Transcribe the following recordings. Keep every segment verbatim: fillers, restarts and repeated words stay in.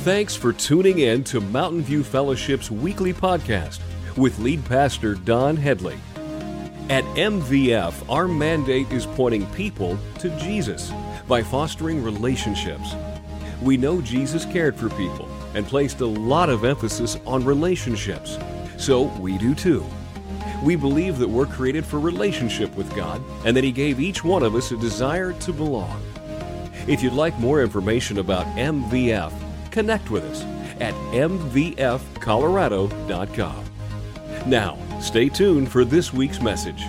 Thanks for tuning in to Mountain View Fellowship's weekly podcast with lead pastor Don Headley. At M V F, our mandate is pointing people to Jesus by fostering relationships. We know Jesus cared for people and placed a lot of emphasis on relationships, so we do too. We believe that we're created for relationship with God and that He gave each one of us a desire to belong. If you'd like more information about M V F, connect with us at m v f colorado dot com. Now, stay tuned for this week's message.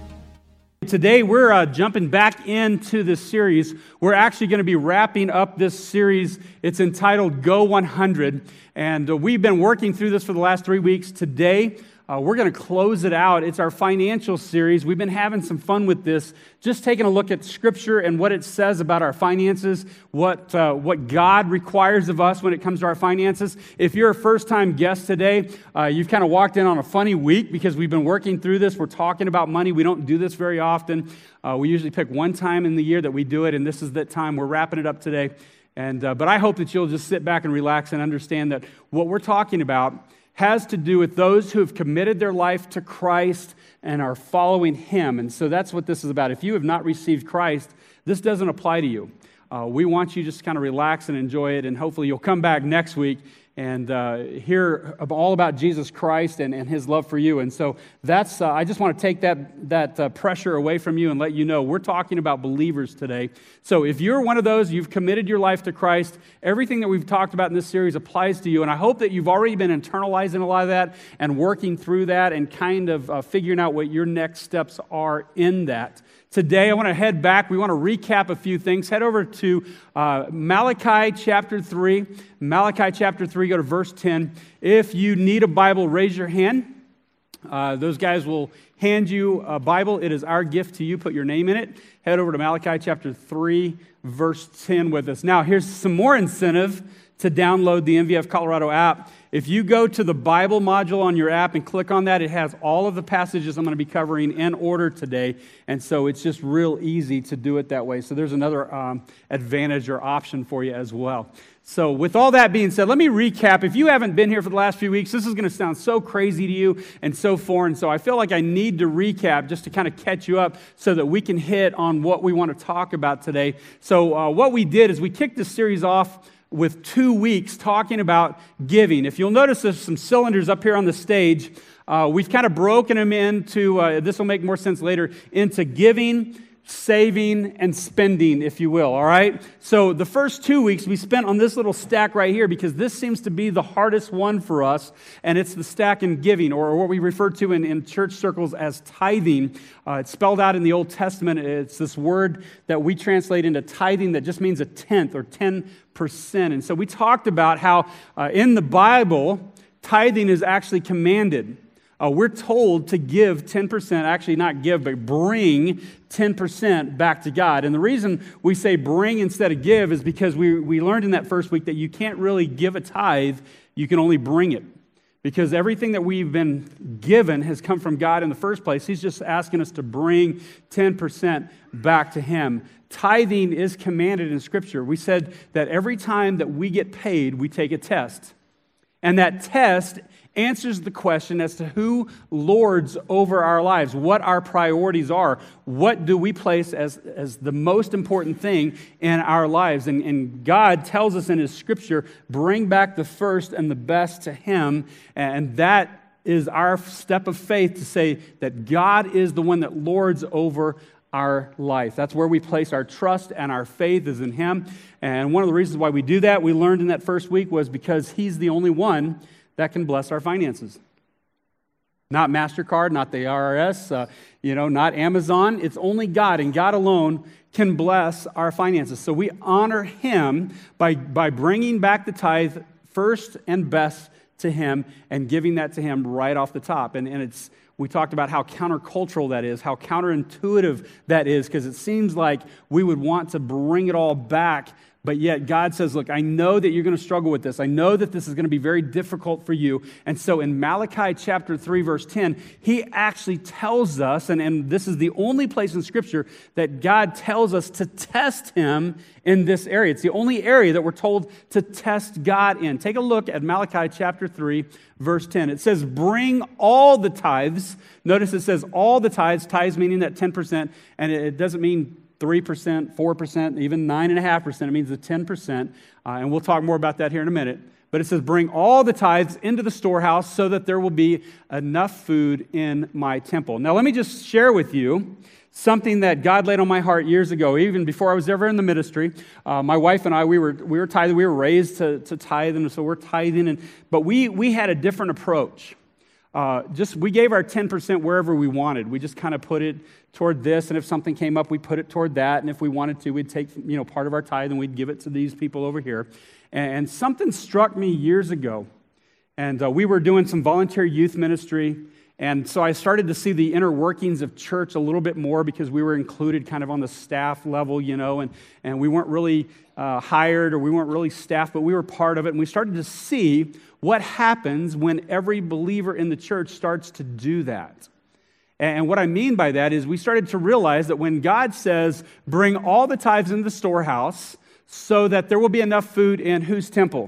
Today, we're uh, jumping back into this series. We're actually going to be wrapping up this series. It's entitled Go one hundred, and uh, we've been working through this for the last three weeks. Today, uh, we're going to close it out. It's our financial series. We've been having some fun with this, just taking a look at Scripture and what it says about our finances, what uh, what God requires of us when it comes to our finances. If you're a first-time guest today, uh, you've kind of walked in on a funny week because we've been working through this. We're talking about money. We don't do this very often. Uh, we usually pick one time in the year that we do it, and this is that time. We're wrapping it up today. And uh, but I hope that you'll just sit back and relax and understand that what we're talking about has to do with those who have committed their life to Christ and are following Him. And so that's what this is about. If you have not received Christ, this doesn't apply to you. Uh, we want you just to kind of relax and enjoy it, and hopefully you'll come back next week and uh, hear all about Jesus Christ and, and His love for you. And so that's, uh, I just want to take that, that uh, pressure away from you and let you know we're talking about believers today. So if you're one of those, you've committed your life to Christ, everything that we've talked about in this series applies to you. And I hope that you've already been internalizing a lot of that and working through that and kind of uh, figuring out what your next steps are in that. Today, I want to head back. We want to recap a few things. Head over to uh, Malachi chapter three. Malachi chapter three, go to verse ten. If you need a Bible, raise your hand. Uh, those guys will hand you a Bible. It is our gift to you. Put your name in it. Head over to Malachi chapter three, verse ten with us. Now, here's some more incentive to download the M V F Colorado app. If you go to the Bible module on your app and click on that, it has all of the passages I'm going to be covering in order today. And so it's just real easy to do it that way. So there's another um, advantage or option for you as well. So with all that being said, let me recap. If you haven't been here for the last few weeks, this is going to sound so crazy to you and so foreign. So I feel like I need to recap just to kind of catch you up so that we can hit on what we want to talk about today. So uh, what we did is we kicked this series off with two weeks talking about giving. If you'll notice there's some cylinders up here on the stage. Uh, we've kind of broken them into, uh, this will make more sense later, into giving, saving, and spending, if you will, all right? So the first two weeks we spent on this little stack right here because this seems to be the hardest one for us, and it's the stack in giving, or what we refer to in, in church circles as tithing. Uh, it's spelled out in the Old Testament. It's this word that we translate into tithing that just means a tenth or ten percent. And so we talked about how uh, in the Bible, tithing is actually commanded. Uh, we're told to give ten percent, actually not give, but bring ten percent back to God. And the reason we say bring instead of give is because we, we learned in that first week that you can't really give a tithe, you can only bring it. Because everything that we've been given has come from God in the first place. He's just asking us to bring ten percent back to Him. Tithing is commanded in Scripture. We said that every time that we get paid, we take a test. And that test answers the question as to who lords over our lives, what our priorities are, what do we place as, as the most important thing in our lives. And, and God tells us in His Scripture, bring back the first and the best to Him, and that is our step of faith to say that God is the one that lords over our life. That's where we place our trust and our faith is in Him. And one of the reasons why we do that, we learned in that first week, was because He's the only one that can bless our finances. Not MasterCard, not the I R S, uh, you know, not Amazon. It's only God, and God alone can bless our finances. So we honor Him by, by bringing back the tithe first and best to Him and giving that to Him right off the top. And, and it's we talked about how countercultural that is, how counterintuitive that is, because it seems like we would want to bring it all back But yet God says, look, I know that you're going to struggle with this. I know that this is going to be very difficult for you. And so in Malachi chapter three, verse ten, he actually tells us, and, and this is the only place in Scripture that God tells us to test him in this area. It's the only area that we're told to test God in. Take a look at Malachi chapter three, verse ten. It says, bring all the tithes. Notice it says all the tithes, tithes meaning that ten percent, and it doesn't mean three percent, four percent, even nine point five percent. It means the ten percent. Uh, and we'll talk more about that here in a minute. But it says, bring all the tithes into the storehouse so that there will be enough food in my temple. Now, let me just share with you something that God laid on my heart years ago, even before I was ever in the ministry. Uh, my wife and I, we were we were tithing. We were raised to, to tithe, and so we're tithing. And, but we we had a different approach. Uh, just we gave our ten percent wherever we wanted. We just kind of put it toward this, and if something came up, we put it toward that. And if we wanted to, we'd take you know part of our tithe and we'd give it to these people over here. And, and something struck me years ago, and uh, we were doing some volunteer youth ministry, and so I started to see the inner workings of church a little bit more because we were included kind of on the staff level, you know, and and we weren't really uh, hired or we weren't really staff, but we were part of it, and we started to see what happens when every believer in the church starts to do that. And what I mean by that is we started to realize that when God says, bring all the tithes into the storehouse so that there will be enough food in whose temple?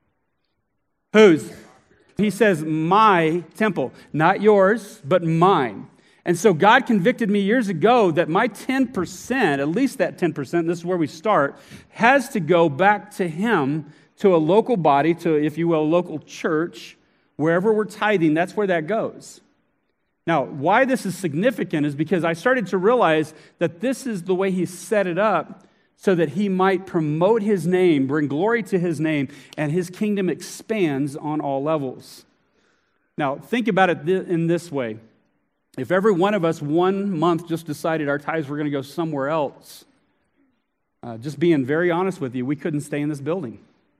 Whose? He says, my temple. Not yours, but mine. And so God convicted me years ago that my ten percent, at least that ten percent, this is where we start, has to go back to him, to a local body, to, if you will, a local church, wherever we're tithing, that's where that goes. Now, why this is significant is because I started to realize that this is the way he set it up so that he might promote his name, bring glory to his name, and his kingdom expands on all levels. Now, think about it in this way. If every one of us one month just decided our tithes were going to go somewhere else, uh, just being very honest with you, we couldn't stay in this building.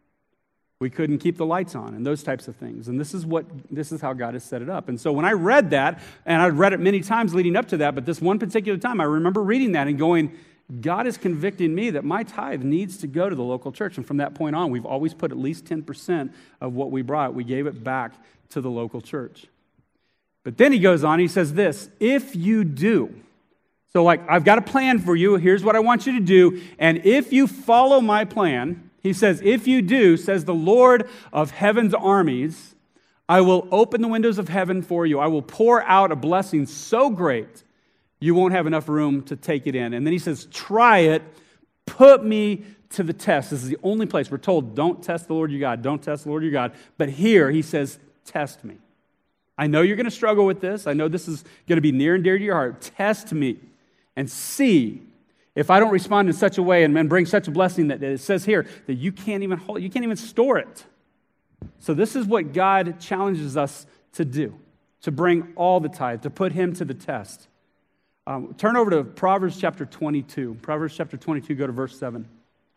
We couldn't keep the lights on and those types of things. And this is what this is how God has set it up. And so when I read that, and I'd read it many times leading up to that, but this one particular time I remember reading that and going, God is convicting me that my tithe needs to go to the local church. And from that point on, we've always put at least ten percent of what we brought. We gave it back to the local church. But then he goes on, he says this, if you do, so like, I've got a plan for you, here's what I want you to do, and if you follow my plan, he says, if you do, says the Lord of heaven's armies, I will open the windows of heaven for you. I will pour out a blessing so great, you won't have enough room to take it in. And then he says, try it, put me to the test. This is the only place we're told, don't test the Lord your God, don't test the Lord your God. But here he says, test me. I know you're going to struggle with this. I know this is going to be near and dear to your heart. Test me and see if I don't respond in such a way and bring such a blessing that it says here that you can't even hold, you can't even store it. So this is what God challenges us to do, to bring all the tithe, to put him to the test. Um, turn over to Proverbs chapter twenty-two. Proverbs chapter twenty-two, go to verse seven.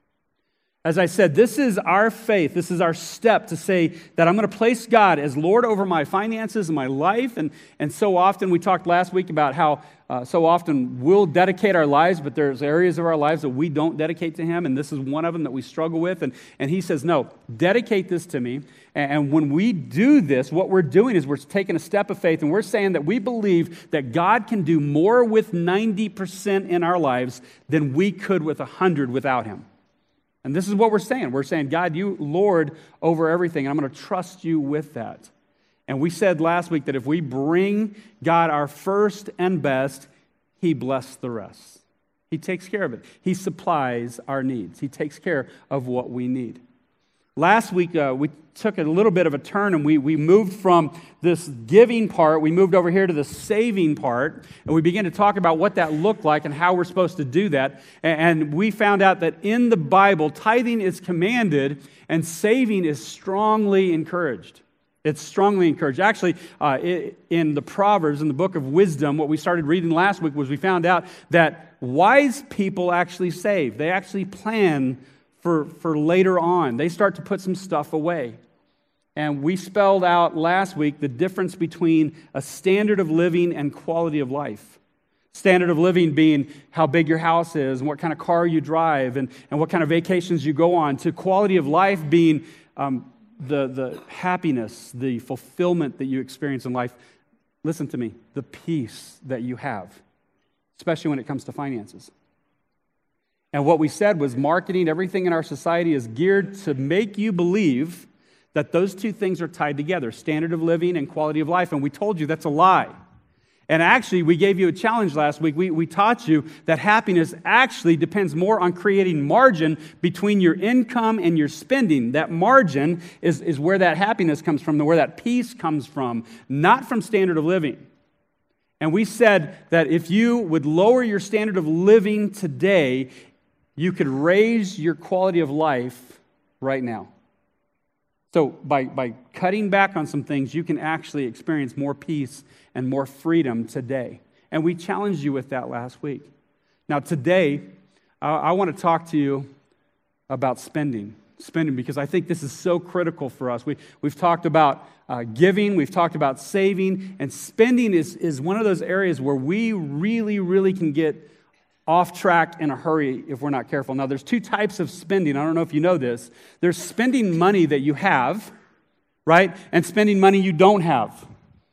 As I said, this is our faith. This is our step to say that I'm going to place God as Lord over my finances and my life. And, and so often, we talked last week about how uh, so often we'll dedicate our lives, but there's areas of our lives that we don't dedicate to him. And this is one of them that we struggle with. And, and he says, no, dedicate this to me. And, and when we do this, what we're doing is we're taking a step of faith. And we're saying that we believe that God can do more with ninety percent in our lives than we could with one hundred without him. And this is what we're saying. We're saying, God, you Lord over everything, and I'm going to trust you with that. And we said last week that if we bring God our first and best, he blesses the rest. He takes care of it. He supplies our needs. He takes care of what we need. Last week, uh, we took a little bit of a turn, and we, we moved from this giving part, we moved over here to the saving part, and we began to talk about what that looked like and how we're supposed to do that. And we found out that in the Bible, tithing is commanded, and saving is strongly encouraged. It's strongly encouraged. Actually, uh, in the Proverbs, in the book of wisdom, what we started reading last week was we found out that wise people actually save. They actually plan For, for later on. They start to put some stuff away. And we spelled out last week the difference between a standard of living and quality of life. Standard of living being how big your house is and what kind of car you drive and, and what kind of vacations you go on, to quality of life being um, the, the happiness, the fulfillment that you experience in life. Listen to me, the peace that you have, especially when it comes to finances. And what we said was marketing, everything in our society is geared to make you believe that those two things are tied together, standard of living and quality of life. And we told you that's a lie. And actually, we gave you a challenge last week. We, we taught you that happiness actually depends more on creating margin between your income and your spending. That margin is, is where that happiness comes from, where that peace comes from, not from standard of living. And we said that if you would lower your standard of living today, you could raise your quality of life right now. So by, by cutting back on some things, you can actually experience more peace and more freedom today. And we challenged you with that last week. Now today, uh, I want to talk to you about spending. Spending, because I think this is so critical for us. We, we've talked about uh, giving, we've talked about saving, and spending is, is one of those areas where we really, really can get off track in a hurry if we're not careful. Now, there's two types of spending. I don't know if you know this. There's spending money that you have, right? And spending money you don't have.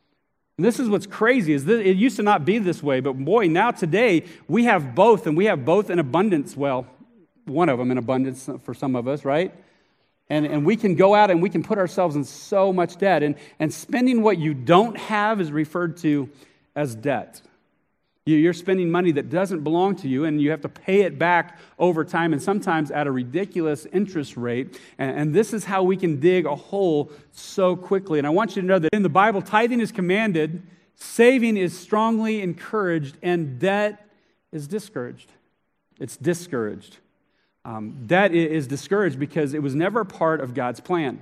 And this is what's crazy, is this, it used to not be this way, but boy, now today, we have both, and we have both in abundance. Well, one of them in abundance for some of us, right? And, and we can go out and we can put ourselves in so much debt. And, and spending what you don't have is referred to as debt. You're spending money that doesn't belong to you, and you have to pay it back over time, and sometimes at a ridiculous interest rate. And this is how we can dig a hole so quickly. And I want you to know that in the Bible, tithing is commanded, saving is strongly encouraged, and debt is discouraged. It's discouraged. Um, debt is discouraged because it was never part of God's plan.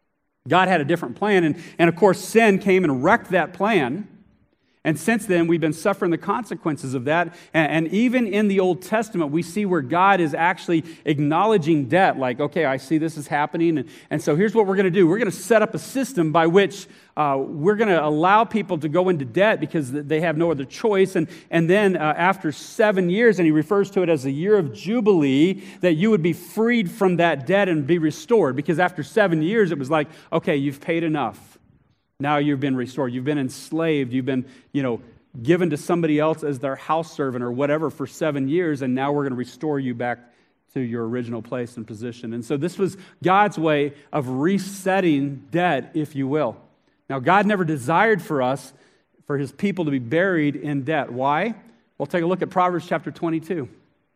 God had a different plan, and, and of course, sin came and wrecked that plan. And since then, we've been suffering the consequences of that. And, and even in the Old Testament, we see where God is actually acknowledging debt. Like, okay, I see this is happening. And, and so here's what we're going to do. We're going to set up a system by which uh, we're going to allow people to go into debt because they have no other choice. And, and then uh, after seven years, and he refers to it as a year of Jubilee, that you would be freed from that debt and be restored. Because after seven years, it was like, okay, you've paid enough. Now you've been restored. You've been enslaved. You've been, you know, given to somebody else as their house servant or whatever for seven years, and now we're going to restore you back to your original place and position. And so this was God's way of resetting debt, if you will. Now, God never desired for us, for His people to be buried in debt. Why? Well, take a look at Proverbs chapter twenty-two.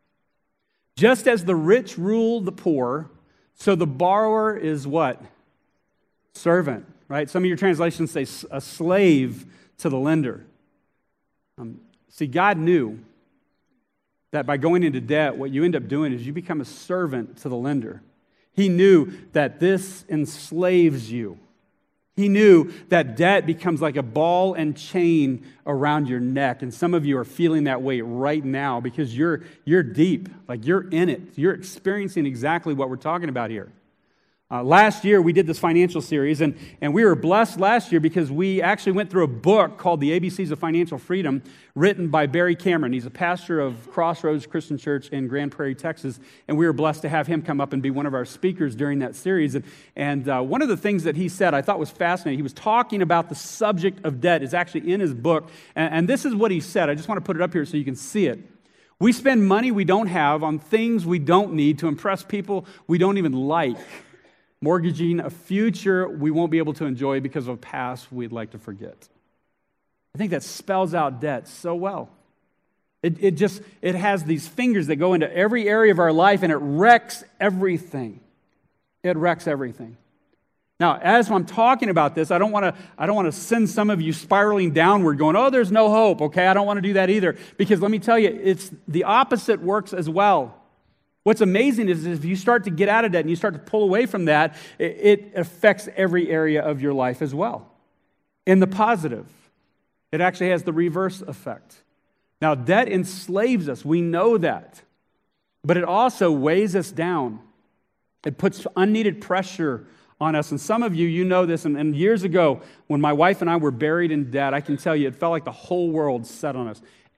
Just as the rich rule the poor, so the borrower is what? Servant. Right? Some of your translations say a slave to the lender. Um, see, God knew that by going into debt, what you end up doing is you become a servant to the lender. He knew that this enslaves you. He knew that debt becomes like a ball and chain around your neck. And some of you are feeling that way right now because you're, you're deep, like you're in it. You're experiencing exactly what we're talking about here. Uh, last year, we did this financial series, and, and we were blessed last year because we actually went through a book called The A B Cs of Financial Freedom, written by Barry Cameron. He's a pastor of Crossroads Christian Church in Grand Prairie, Texas, and we were blessed to have him come up and be one of our speakers during that series. And, and uh, one of the things that he said I thought was fascinating. He was talking about the subject of debt. It's actually in his book, and, and this is what he said. I just want to put it up here so you can see it. We spend money we don't have on things we don't need to impress people we don't even like. Mortgaging a future we won't be able to enjoy because of a past we'd like to forget. I think that spells out debt so well. It, it just, it has these fingers that go into every area of our life and it wrecks everything. It wrecks everything. Now, as I'm talking about this, I don't want to I don't want to send some of you spiraling downward going, oh, there's no hope, okay? I don't want to do that either. Because let me tell you, it's the opposite works as well. What's amazing is if you start to get out of debt and you start to pull away from that, it affects every area of your life as well. In the positive, it actually has the reverse effect. Now, debt enslaves us. We know that. But it also weighs us down. It puts unneeded pressure on us. And some of you, you know this. And, and years ago, when my wife and I were buried in debt, I can tell you, it felt like the whole world set on us.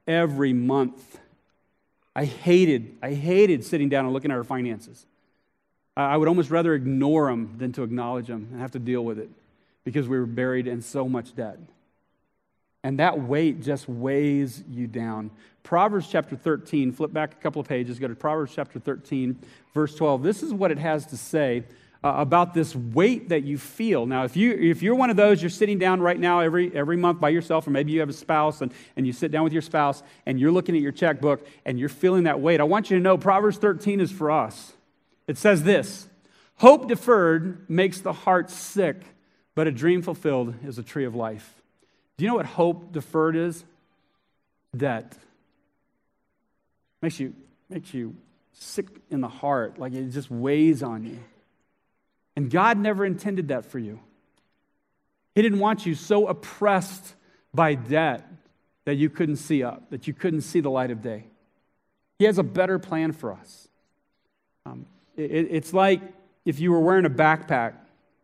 every month. I hated, I hated sitting down and looking at our finances. I would almost rather ignore them than to acknowledge them and have to deal with it because we were buried in so much debt. And that weight just weighs you down. Proverbs chapter thirteen, flip back a couple of pages, go to Proverbs chapter thirteen, verse twelve. This is what it has to say uh, about this weight that you feel. Now, if, you, if you're one of those, you're sitting down right now every, every month by yourself, or maybe you have a spouse, and, and you sit down with your spouse, and you're looking at your checkbook, and you're feeling that weight. I want you to know Proverbs thirteen is for us. It says this, hope deferred makes the heart sick, but a dream fulfilled is a tree of life. Do you know what hope deferred is? Debt. Makes you, makes you sick in the heart, like it just weighs on you. And God never intended that for you. He didn't want you so oppressed by debt that you couldn't see up, that you couldn't see the light of day. He has a better plan for us. Um, it, it's like if you were wearing a backpack,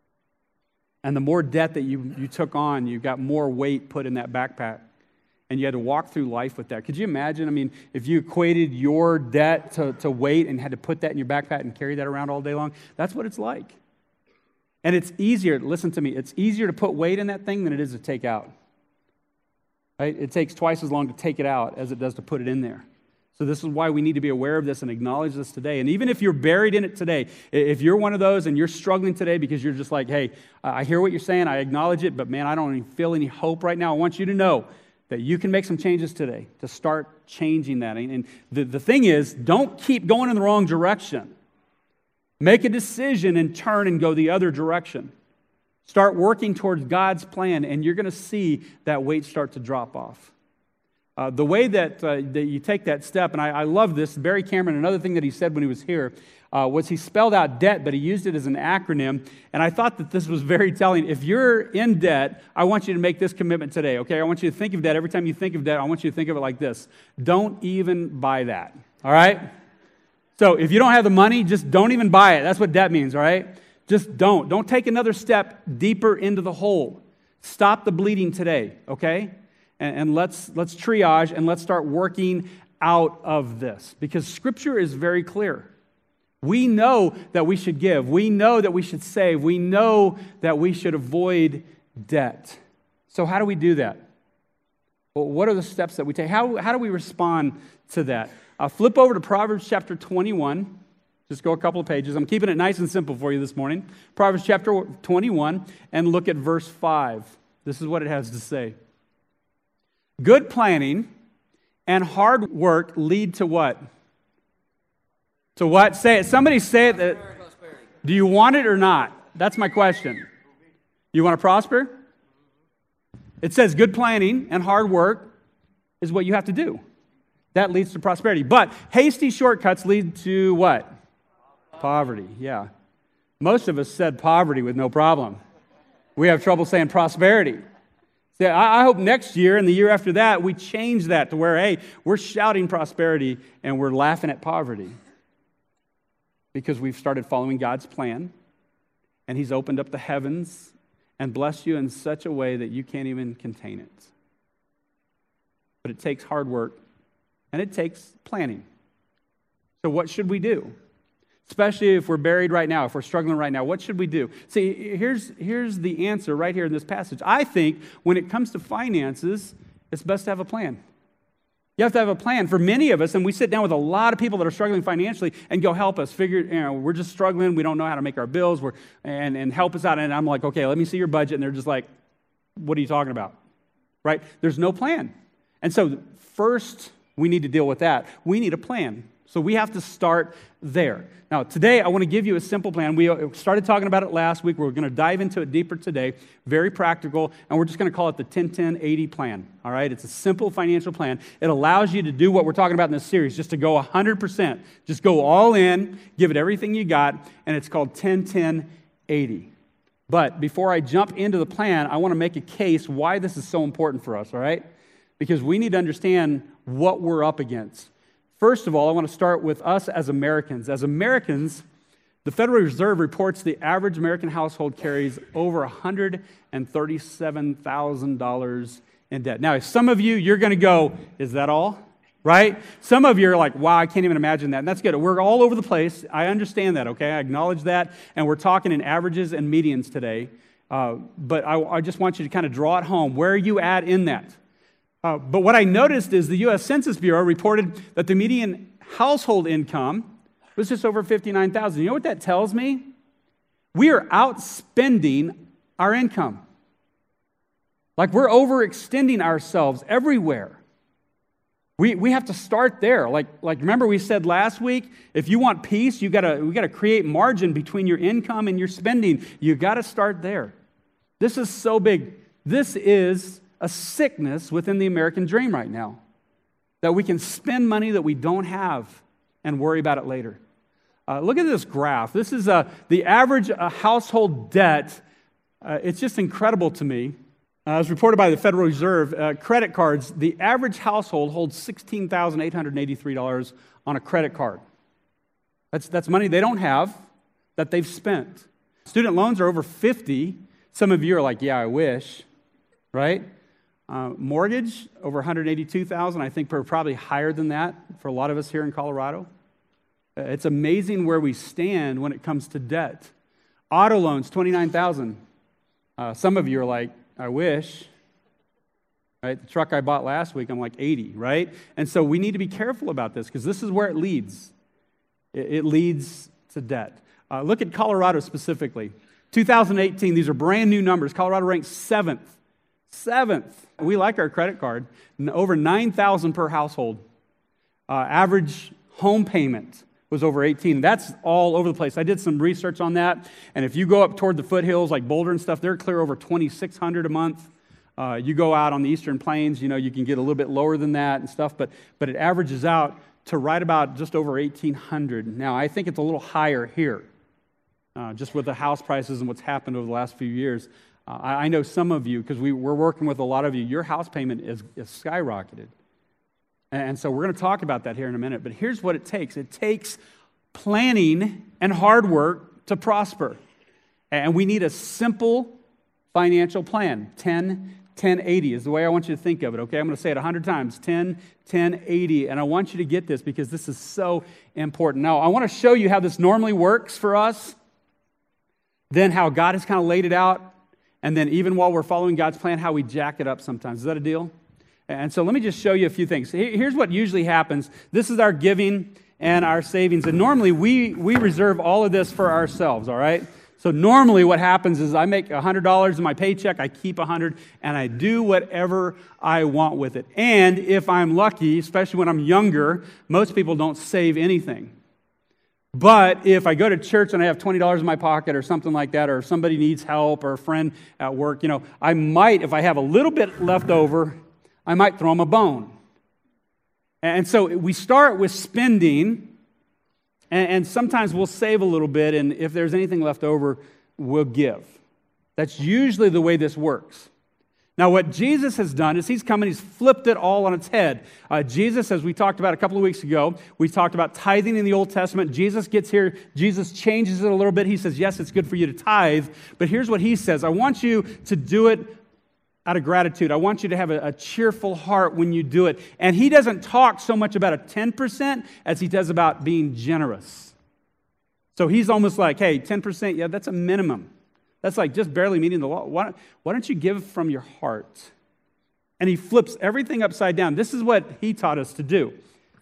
and the more debt that you, you took on, you got more weight put in that backpack. And you had to walk through life with that. Could you imagine, I mean, if you equated your debt to, to weight and had to put that in your backpack and carry that around all day long? That's what it's like. And it's easier, listen to me, it's easier to put weight in that thing than it is to take out. Right? It takes twice as long to take it out as it does to put it in there. So this is why we need to be aware of this and acknowledge this today. And even if you're buried in it today, if you're one of those and you're struggling today because you're just like, hey, I hear what you're saying, I acknowledge it, but man, I don't even feel any hope right now. I want you to know that you can make some changes today to start changing that. And the, the thing is, don't keep going in the wrong direction. Make a decision and turn and go the other direction. Start working towards God's plan, and you're going to see that weight start to drop off. Uh, the way that, uh, that you take that step, and I, I love this, Barry Cameron, another thing that he said when he was here, uh, was he spelled out debt, but he used it as an acronym, and I thought that this was very telling. If you're in debt, I want you to make this commitment today, okay? I want you to think of debt. Every time you think of debt, I want you to think of it like this. Don't even buy that, all right? So if you don't have the money, just don't even buy it. That's what debt means, all right? Just don't. Don't take another step deeper into the hole. Stop the bleeding today, okay? And, and let's let's triage and let's start working out of this. Because Scripture is very clear. We know that we should give. We know that we should save. We know that we should avoid debt. So how do we do that? Well, what are the steps that we take? How, how do we respond to that? Uh, flip over to Proverbs chapter twenty-one. Just go a couple of pages. I'm keeping it nice and simple for you this morning. Proverbs chapter twenty-one, and look at verse five. This is what it has to say. Good planning and hard work lead to what? To what? Say it. Somebody say it. That, do you want it or not? That's my question. You want to prosper? It says good planning and hard work is what you have to do. That leads to prosperity. But hasty shortcuts lead to what? Poverty, yeah. Most of us said poverty with no problem. We have trouble saying prosperity. See, I hope next year and the year after that, we change that to where, hey, we're shouting prosperity and we're laughing at poverty. Because we've started following God's plan, and He's opened up the heavens and blessed you in such a way that you can't even contain it. But it takes hard work, and it takes planning. So what should we do? Especially if we're buried right now, if we're struggling right now, what should we do? See, here's, here's the answer right here in this passage. I think when it comes to finances, it's best to have a plan. You have to have a plan. For many of us, and we sit down with a lot of people that are struggling financially and go, help us. Figure, you know, we're just struggling. We don't know how to make our bills. We're, and, and help us out. And I'm like, okay, let me see your budget. And they're just like, what are you talking about? Right? There's no plan. And so first, we need to deal with that. We need a plan. So we have to start there. Now, today, I want to give you a simple plan. We started talking about it last week. We're going to dive into it deeper today. Very practical. And we're just going to call it the ten ten eighty plan. All right? It's a simple financial plan. It allows you to do what we're talking about in this series, just to go one hundred percent. Just go all in, give it everything you got, and it's called ten ten eighty. But before I jump into the plan, I want to make a case why this is so important for us, all right? Because we need to understand what we're up against. First of all, I want to start with us as Americans. As Americans, the Federal Reserve reports the average American household carries over one hundred thirty-seven thousand dollars in debt. Now, some of you, you're going to go, is that all? Right? Some of you are like, wow, I can't even imagine that. And that's good. We're all over the place. I understand that, okay? I acknowledge that. And we're talking in averages and medians today. Uh, but I, I just want you to kind of draw it home. Where are you at in that? Uh, but what I noticed is the U S Census Bureau reported that the median household income was just over fifty-nine thousand dollars. You know what that tells me? We are outspending our income. Like we're overextending ourselves everywhere. We we have to start there. Like like remember we said last week, if you want peace, you gotta we gotta create margin between your income and your spending. You gotta start there. This is so big. This is a sickness within the American dream right now. That we can spend money that we don't have and worry about it later. Uh, look at this graph. This is uh, the average uh, household debt. Uh, it's just incredible to me. Uh, as reported by the Federal Reserve, uh, credit cards, the average household holds sixteen thousand eight hundred eighty-three dollars on a credit card. That's, that's money they don't have that they've spent. Student loans are over fifty. Some of you are like, yeah, I wish, right? Uh, mortgage, over one hundred eighty-two thousand dollars. I think we're probably higher than that for a lot of us here in Colorado. Uh, it's amazing where we stand when it comes to debt. Auto loans, twenty-nine thousand dollars. Uh, some of you are like, I wish. Right? The truck I bought last week, I'm like eighty, right? And so we need to be careful about this because this is where it leads. It, it leads to debt. Uh, look at Colorado specifically. two thousand eighteen, these are brand new numbers. Colorado ranks seventh. Seventh. We like our credit card. Over nine thousand dollars per household. Uh, average home payment was over eighteen. That's all over the place. I did some research on that, and if you go up toward the foothills like Boulder and stuff, they're clear over twenty-six hundred dollars a month. Uh, you go out on the Eastern Plains, you know, you can get a little bit lower than that and stuff, but but it averages out to right about just over eighteen hundred dollars. Now, I think it's a little higher here, uh, just with the house prices and what's happened over the last few years. Uh, I, I know some of you, because we, we're working with a lot of you, your house payment is, is skyrocketed. And so we're going to talk about that here in a minute. But here's what it takes. It takes planning and hard work to prosper. And we need a simple financial plan. ten, ten, eighty is the way I want you to think of it, okay? I'm going to say it a hundred times. ten, ten, eighty. And I want you to get this because this is so important. Now, I want to show you how this normally works for us, then how God has kind of laid it out, and then even while we're following God's plan, how we jack it up sometimes. Is that a deal? And so let me just show you a few things. Here's what usually happens. This is our giving and our savings. And normally we, we reserve all of this for ourselves, all right? So normally what happens is I make one hundred dollars in my paycheck, I keep one hundred dollars, and I do whatever I want with it. And if I'm lucky, especially when I'm younger, most people don't save anything. But if I go to church and I have twenty dollars in my pocket or something like that, or somebody needs help or a friend at work, you know, I might, if I have a little bit left over, I might throw them a bone. And so we start with spending, and sometimes we'll save a little bit, and if there's anything left over, we'll give. That's usually the way this works. Now, what Jesus has done is he's come and he's flipped it all on its head. Uh, Jesus, as we talked about a couple of weeks ago, we talked about tithing in the Old Testament. Jesus gets here, Jesus changes it a little bit. He says, yes, it's good for you to tithe, but here's what he says. I want you to do it out of gratitude. I want you to have a, a cheerful heart when you do it. And he doesn't talk so much about a ten percent as he does about being generous. So he's almost like, hey, ten percent, yeah, that's a minimum. That's like just barely meeting the law. Why, why don't you give from your heart? And he flips everything upside down. This is what he taught us to do.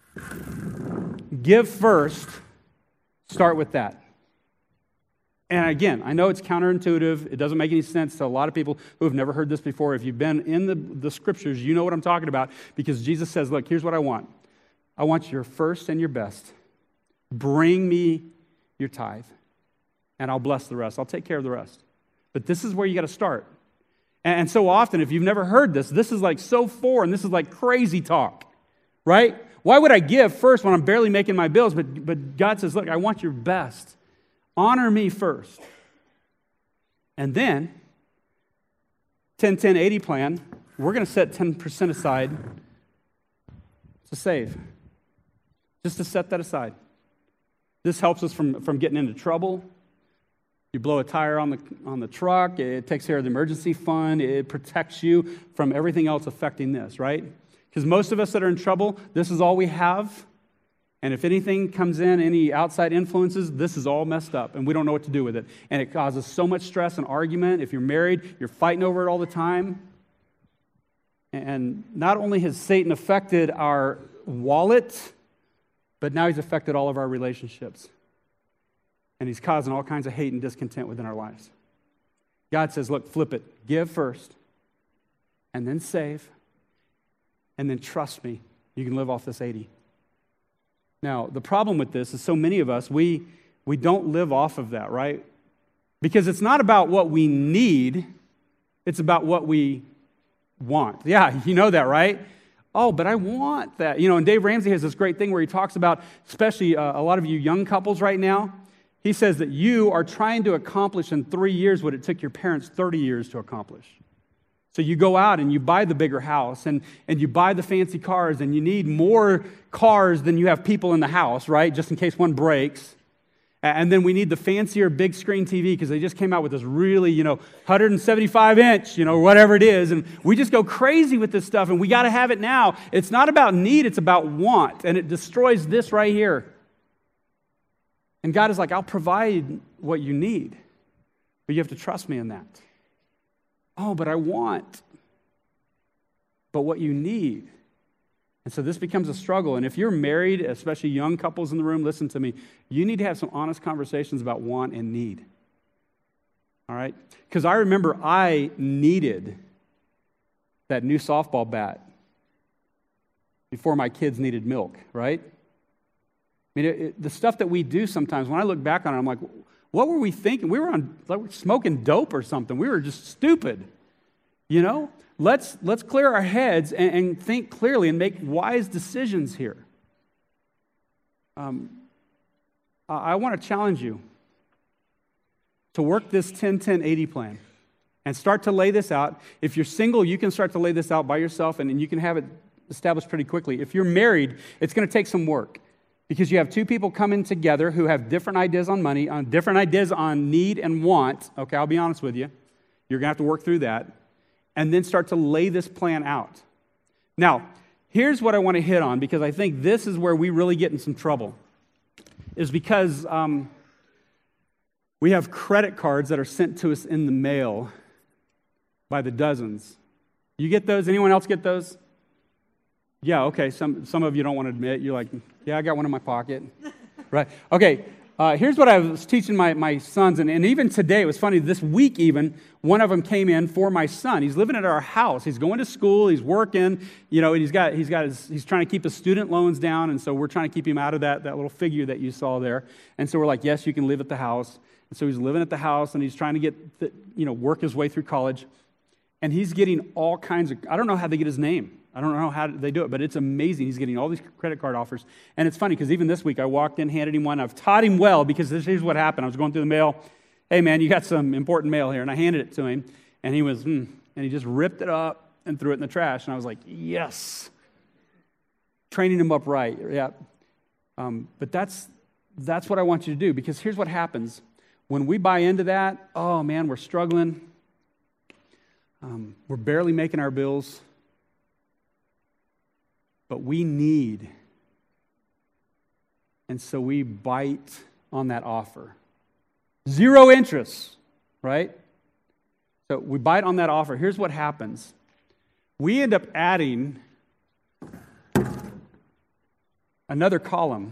Give first. Start with that. And again, I know it's counterintuitive. It doesn't make any sense to a lot of people who have never heard this before. If you've been in the, the scriptures, you know what I'm talking about, because Jesus says, look, here's what I want. I want your first and your best. Bring me your tithe, and I'll bless the rest. I'll take care of the rest. But this is where you got to start. And so often, if you've never heard this, this is like so foreign. This is like crazy talk, right? Why would I give first when I'm barely making my bills? But, but God says, look, I want your best. Honor me first. And then, ten ten eighty plan, we're going to set ten percent aside to save. Just to set that aside. This helps us from, from getting into trouble. You blow a tire on the on the truck, it takes care of the emergency fund, it protects you from everything else affecting this, right? Because most of us that are in trouble, this is all we have. And if anything comes in, any outside influences, this is all messed up, and we don't know what to do with it. And it causes so much stress and argument. If you're married, you're fighting over it all the time. And not only has Satan affected our wallet, but now he's affected all of our relationships. And he's causing all kinds of hate and discontent within our lives. God says, look, flip it. Give first, and then save, and then trust me. You can live off this eighty. Now, the problem with this is so many of us, we, we don't live off of that, right? Because it's not about what we need, it's about what we want. Yeah, you know that, right? Oh, but I want that. You know, and Dave Ramsey has this great thing where he talks about, especially uh, a lot of you young couples right now, he says that you are trying to accomplish in three years what it took your parents thirty years to accomplish. So you go out and you buy the bigger house and, and you buy the fancy cars and you need more cars than you have people in the house, right? Just in case one breaks. And then we need the fancier big screen T V because they just came out with this really, you know, one hundred seventy-five inch, you know, whatever it is. And we just go crazy with this stuff and we got to have it now. It's not about need, it's about want. And it destroys this right here. And God is like, I'll provide what you need, but you have to trust me in that. Oh, but I want. But what you need. And so this becomes a struggle. And if you're married, especially young couples in the room, listen to me. You need to have some honest conversations about want and need. All right? Because I remember I needed that new softball bat before my kids needed milk, right? I mean, it, it, the stuff that we do sometimes, when I look back on it, I'm like, what were we thinking? We were on like smoking dope or something. We were just stupid. You know? Let's let's clear our heads and, and think clearly and make wise decisions here. Um, I, I want to challenge you to work this ten ten eighty plan and start to lay this out. If you're single, you can start to lay this out by yourself and, and you can have it established pretty quickly. If you're married, it's going to take some work. Because you have two people coming together who have different ideas on money, on different ideas on need and want. Okay, I'll be honest with you. You're going to have to work through that. And then start to lay this plan out. Now, here's what I want to hit on, because I think this is where we really get in some trouble. Is because um, we have credit cards that are sent to us in the mail by the dozens. You get those? Anyone else get those? Yeah, okay, some some of you don't want to admit. You're like, yeah, I got one in my pocket. Right, okay, uh, here's what I was teaching my, my sons, and, and even today, it was funny, this week even, one of them came in for my son. He's living at our house. He's going to school, he's working, you know, and he's got, he's got his, he's trying to keep his student loans down, and so we're trying to keep him out of that, that little figure that you saw there. And so we're like, yes, you can live at the house. And so he's living at the house, and he's trying to get, the, you know, work his way through college. And he's getting all kinds of, I don't know how they get his name. I don't know how they do it, but it's amazing. He's getting all these credit card offers. And it's funny because even this week I walked in, handed him one. I've taught him well because this is what happened. I was going through the mail. Hey, man, you got some important mail here. And I handed it to him. And he was, hmm. And he just ripped it up and threw it in the trash. And I was like, yes. Training him up right. Yeah. Um, but that's that's what I want you to do, because here's what happens. When we buy into that, oh, man, we're struggling. Um, we're barely making our bills. But we need. And so we bite on that offer. Zero interest, right? So we bite on that offer. Here's what happens. We end up adding another column.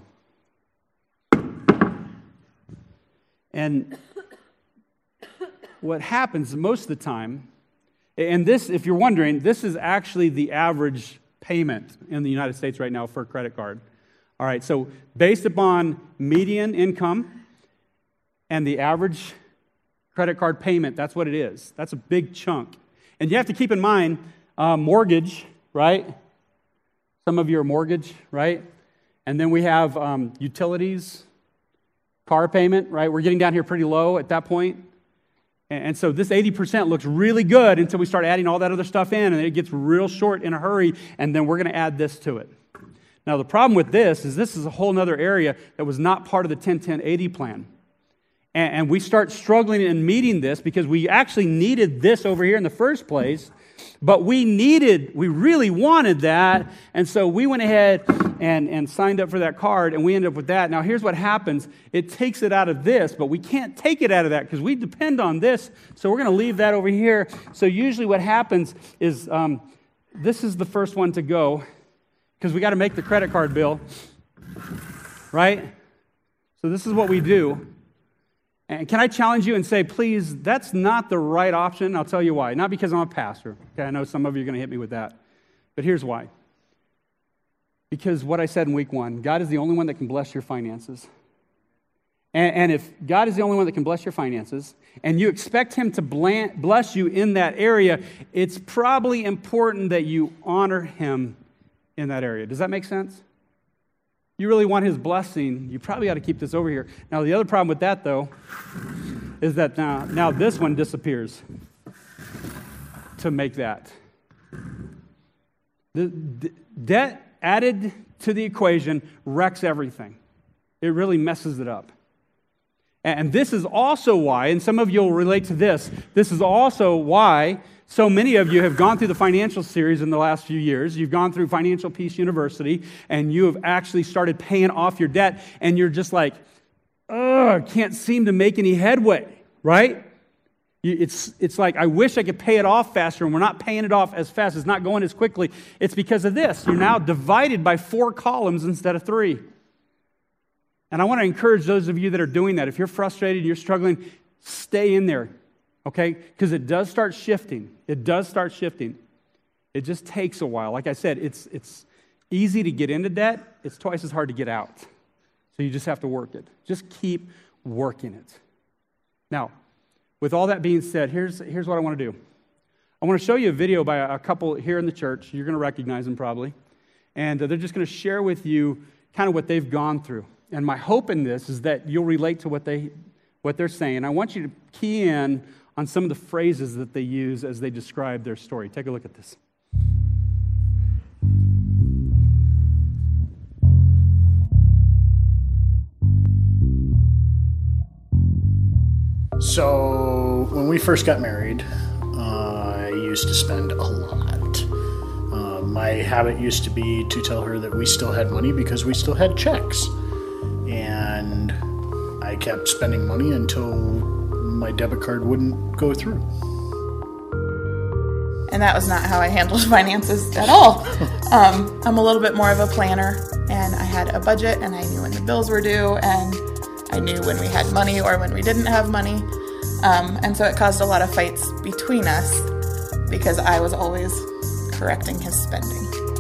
And what happens most of the time, and this, if you're wondering, this is actually the average payment in the United States right now for a credit card. All right, so based upon median income and the average credit card payment, that's what it is. That's a big chunk. And you have to keep in mind, uh, mortgage, right? Some of you are mortgage, right? And then we have um, utilities, car payment, right? We're getting down here pretty low at that point. And so this eighty percent looks really good until we start adding all that other stuff in, and it gets real short in a hurry, and then we're going to add this to it. Now, the problem with this is this is a whole other area that was not part of the ten ten eighty plan. and, and we start struggling in meeting this because we actually needed this over here in the first place, but we needed, we really wanted that, and so we went ahead and, and signed up for that card, and we ended up with that. Now, here's what happens. It takes it out of this, but we can't take it out of that because we depend on this, so we're going to leave that over here. So usually what happens is um, this is the first one to go because we got to make the credit card bill, right? So this is what we do. And can I challenge you and say, please, that's not the right option? I'll tell you why. Not because I'm a pastor. Okay, I know some of you are going to hit me with that. But here's why. Because what I said in week one, God is the only one that can bless your finances. And, and if God is the only one that can bless your finances, and you expect him to bless you in that area, it's probably important that you honor him in that area. Does that make sense? You really want his blessing, you probably ought to keep this over here. Now, the other problem with that, though, is that now, now this one disappears to make that. The, the debt added to the equation wrecks everything. It really messes it up. And this is also why, and some of you will relate to this, this is also why so many of you have gone through the financial series in the last few years. You've gone through Financial Peace University, and you have actually started paying off your debt, and you're just like, ugh, can't seem to make any headway, right? It's, it's like, I wish I could pay it off faster, and we're not paying it off as fast. It's not going as quickly. It's because of this. You're now divided by four columns instead of three. And I want to encourage those of you that are doing that. If you're frustrated, you're struggling, stay in there. Okay? Because it does start shifting. It does start shifting. It just takes a while. Like I said, it's it's easy to get into debt. It's twice as hard to get out. So you just have to work it. Just keep working it. Now, with all that being said, here's, here's what I want to do. I want to show you a video by a couple here in the church. You're going to recognize them probably. And they're just going to share with you kind of what they've gone through. And my hope in this is that you'll relate to what, they, what they're saying. I want you to key in on some of the phrases that they use as they describe their story. Take a look at this. So, when we first got married, uh, I used to spend a lot. Uh, my habit used to be to tell her that we still had money because we still had checks. And I kept spending money until my debit card wouldn't go through. And that was not how I handled finances at all. Um, I'm a little bit more of a planner, and I had a budget, and I knew when the bills were due, and I knew when we had money or when we didn't have money. Um, and so it caused a lot of fights between us because I was always correcting his spending.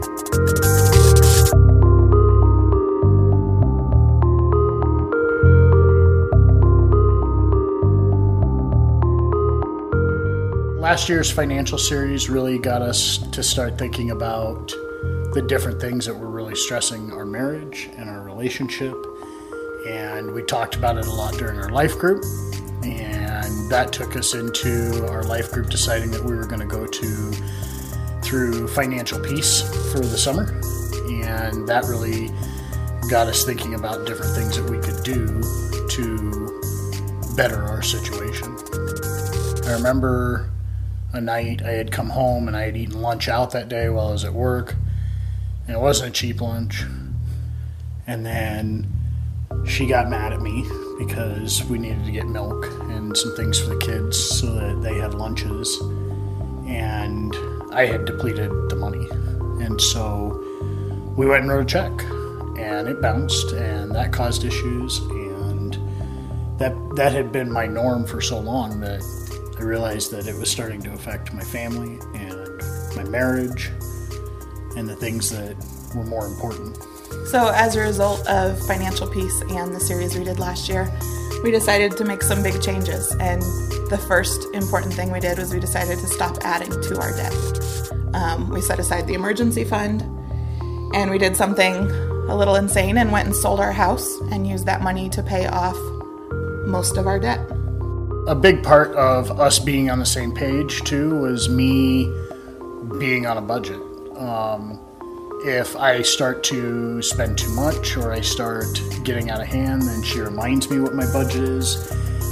Last year's financial series really got us to start thinking about the different things that were really stressing our marriage and our relationship. And we talked about it a lot during our life group. And that took us into our life group deciding that we were going to go to through Financial Peace for the summer. And that really got us thinking about different things that we could do to better our situation. I remember a night I had come home and I had eaten lunch out that day while I was at work, and it wasn't a cheap lunch. And then she got mad at me because we needed to get milk and some things for the kids so that they had lunches, and I had depleted the money. And so we went and wrote a check, and it bounced, and that caused issues, and that that had been my norm for so long that I realized that it was starting to affect my family and my marriage and the things that were more important. So as a result of Financial Peace and the series we did last year, we decided to make some big changes. And the first important thing we did was we decided to stop adding to our debt. Um, we set aside the emergency fund, and we did something a little insane and went and sold our house and used that money to pay off most of our debt. A big part of us being on the same page, too, was me being on a budget. Um, if I start to spend too much or I start getting out of hand, then she reminds me what my budget is.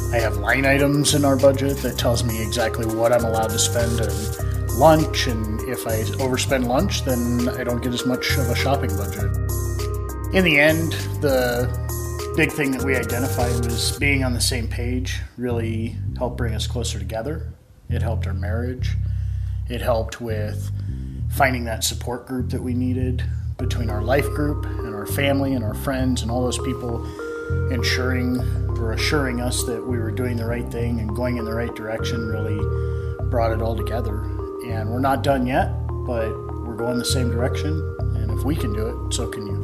I have line items in our budget that tells me exactly what I'm allowed to spend on lunch, and if I overspend lunch, then I don't get as much of a shopping budget. In the end, the big thing that we identified was being on the same page really helped bring us closer together. It helped our marriage. It helped with finding that support group that we needed between our life group and our family and our friends and all those people ensuring or assuring us that we were doing the right thing and going in the right direction really brought it all together. And we're not done yet, but we're going the same direction. And if we can do it, so can you.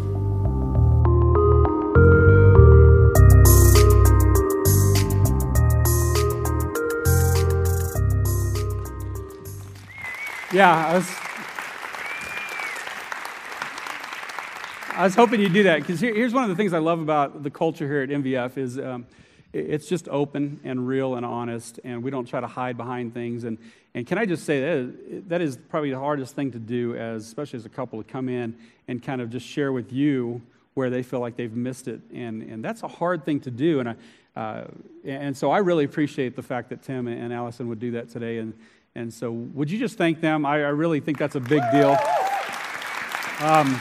Yeah, I was, I was hoping you'd do that, because here, here's one of the things I love about the culture here at M V F is um, it, it's just open and real and honest, and we don't try to hide behind things. And, and can I just say that is, that is probably the hardest thing to do, as especially as a couple, to come in and kind of just share with you where they feel like they've missed it, and and that's a hard thing to do. And I uh, and so I really appreciate the fact that Tim and Allison would do that today. And And so would you just thank them? I, I really think that's a big deal. Um,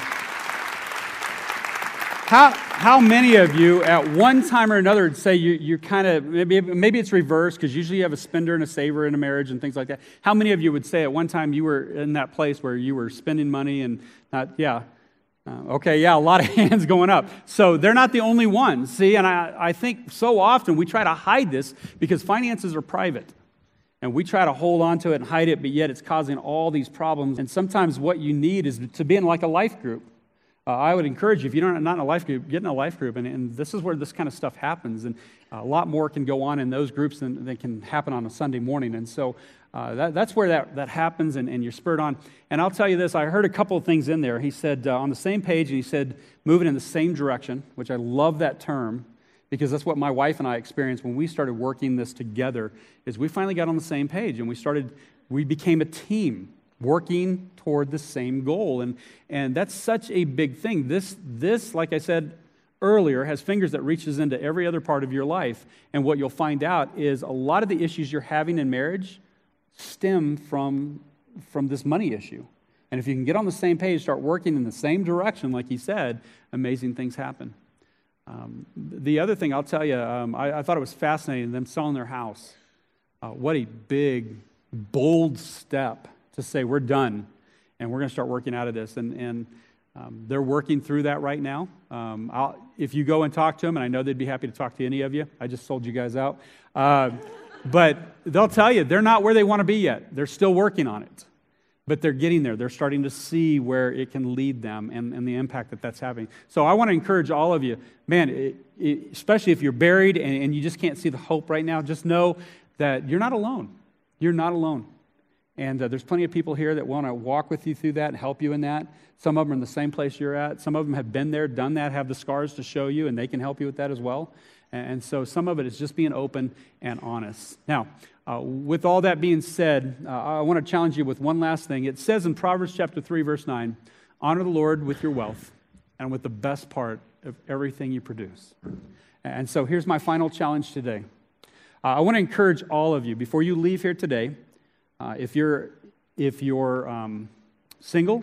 how how many of you at one time or another would say you, you're kind of, maybe maybe it's reversed, because usually you have a spender and a saver in a marriage and things like that. How many of you would say at one time you were in that place where you were spending money and not, yeah. Uh, okay, yeah, a lot of hands going up. So they're not the only ones. See, and I, I think so often we try to hide this because finances are private. And we try to hold on to it and hide it, but yet it's causing all these problems. And sometimes what you need is to be in like a life group. Uh, I would encourage you, if you're not in a life group, get in a life group. And, and this is where this kind of stuff happens. And a lot more can go on in those groups than, than can happen on a Sunday morning. And so uh, that, that's where that, that happens, and, and you're spurred on. And I'll tell you this, I heard a couple of things in there. He said uh, on the same page, and he said moving in the same direction, which I love that term, because that's what my wife and I experienced when we started working this together, is we finally got on the same page, and we started, we became a team working toward the same goal. And, and that's such a big thing. This, this, like I said earlier, has fingers that reaches into every other part of your life. And what you'll find out is a lot of the issues you're having in marriage stem from, from this money issue. And if you can get on the same page, start working in the same direction, like he said, amazing things happen. Um, the other thing I'll tell you, um, I, I thought it was fascinating, them selling their house. Uh, what a big, bold step to say, we're done, and we're going to start working out of this. And, and um, they're working through that right now. Um, I'll, if you go and talk to them, and I know they'd be happy to talk to any of you. I just sold you guys out. Uh, but they'll tell you, they're not where they want to be yet. They're still working on it. But they're getting there. They're starting to see where it can lead them, and, and the impact that that's having. So I want to encourage all of you, man, it, it, especially if you're buried and, and you just can't see the hope right now, just know that you're not alone. You're not alone. And uh, there's plenty of people here that want to walk with you through that and help you in that. Some of them are in the same place you're at. Some of them have been there, done that, have the scars to show you, and they can help you with that as well. And, and so some of it is just being open and honest. Now, Uh, with all that being said, uh, I want to challenge you with one last thing. It says in Proverbs chapter three, verse nine, honor the Lord with your wealth and with the best part of everything you produce. And so here's my final challenge today. Uh, I want to encourage all of you, before you leave here today, uh, if you're, if you're um, single,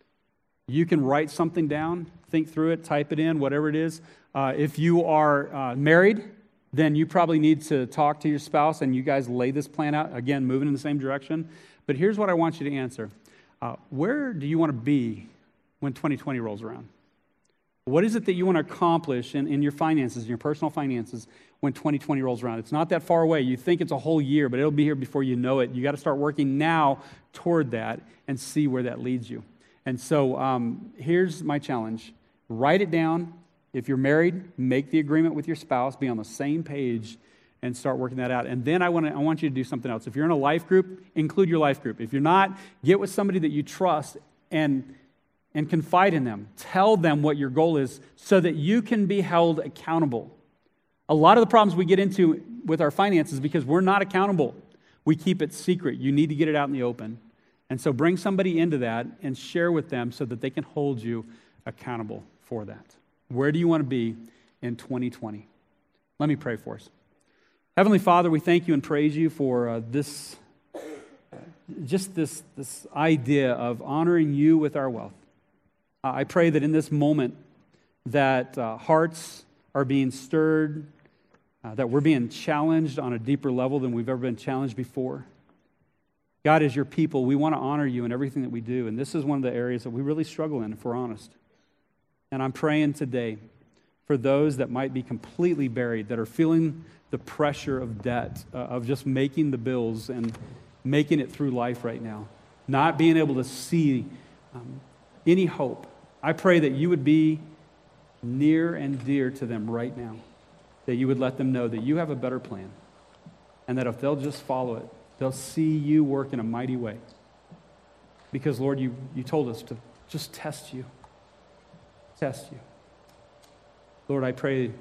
you can write something down, think through it, type it in, whatever it is. Uh, if you are uh, married, then you probably need to talk to your spouse and you guys lay this plan out, again, moving in the same direction. But here's what I want you to answer. Uh, where do you want to be when twenty twenty rolls around? What is it that you want to accomplish in, in your finances, in your personal finances, when twenty twenty rolls around? It's not that far away. You think it's a whole year, but it'll be here before you know it. You got to start working now toward that and see where that leads you. And so um, here's my challenge. Write it down. If you're married, make the agreement with your spouse, be on the same page, and start working that out. And then I want to, I want you to do something else. If you're in a life group, include your life group. If you're not, get with somebody that you trust and, and confide in them. Tell them what your goal is so that you can be held accountable. A lot of the problems we get into with our finances is because we're not accountable. We keep it secret. You need to get it out in the open. And so bring somebody into that and share with them so that they can hold you accountable for that. Where do you want to be in twenty twenty? Let me pray for us. Heavenly Father, we thank you and praise you for uh, this, uh, just this, this idea of honoring you with our wealth. Uh, I pray that in this moment that uh, hearts are being stirred, uh, that we're being challenged on a deeper level than we've ever been challenged before. God, as your people, we want to honor you in everything that we do, and this is one of the areas that we really struggle in, if we're honest. And I'm praying today for those that might be completely buried, that are feeling the pressure of debt, uh, of just making the bills and making it through life right now, not being able to see um, any hope. I pray that you would be near and dear to them right now, that you would let them know that you have a better plan, and that if they'll just follow it, they'll see you work in a mighty way. Because, Lord, you, you told us to just test you. Test you. Lord, I pray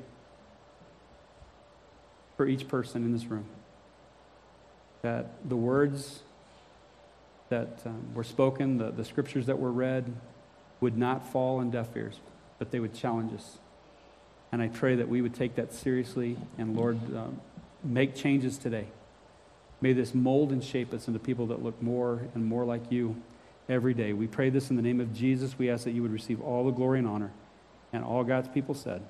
for each person in this room that the words that um, were spoken, the, the scriptures that were read, would not fall on deaf ears, but they would challenge us. And I pray that we would take that seriously and, Lord, um, make changes today. May this mold and shape us into people that look more and more like you every day. We pray this in the name of Jesus. We ask that you would receive all the glory and honor. And all God's people said.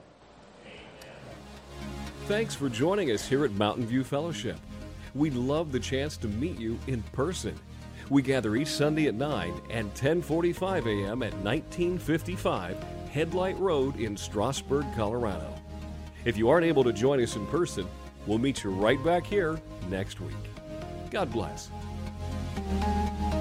Thanks for joining us here at Mountain View Fellowship. We'd love the chance to meet you in person. We gather each Sunday at nine and ten forty-five a.m. at nineteen fifty-five Headlight Road in Strasburg, Colorado. If you aren't able to join us in person, we'll meet you right back here next week. God bless.